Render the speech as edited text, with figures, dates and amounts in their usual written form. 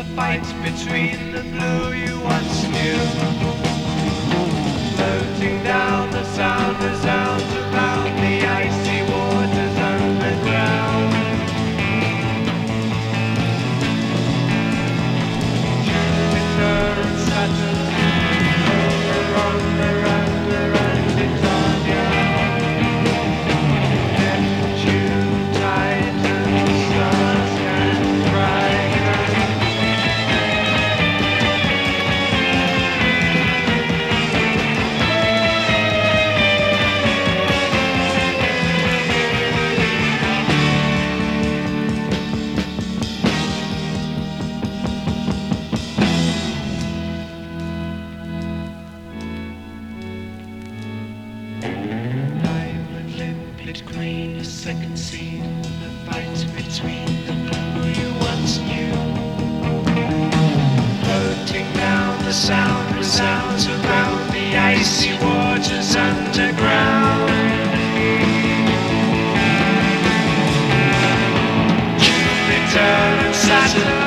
the fight between the blue you once knew. Floating down, the sound resounds around the icy waters underground. Jupiter and Saturn, Oberon, Miranda and Titania, Neptune, Titan, stars and Trigon. Diamond limpid green, a second scene, the fight between the blue you once knew. Floating down, the sound resounds around the icy waters underground. Jupiter and Saturn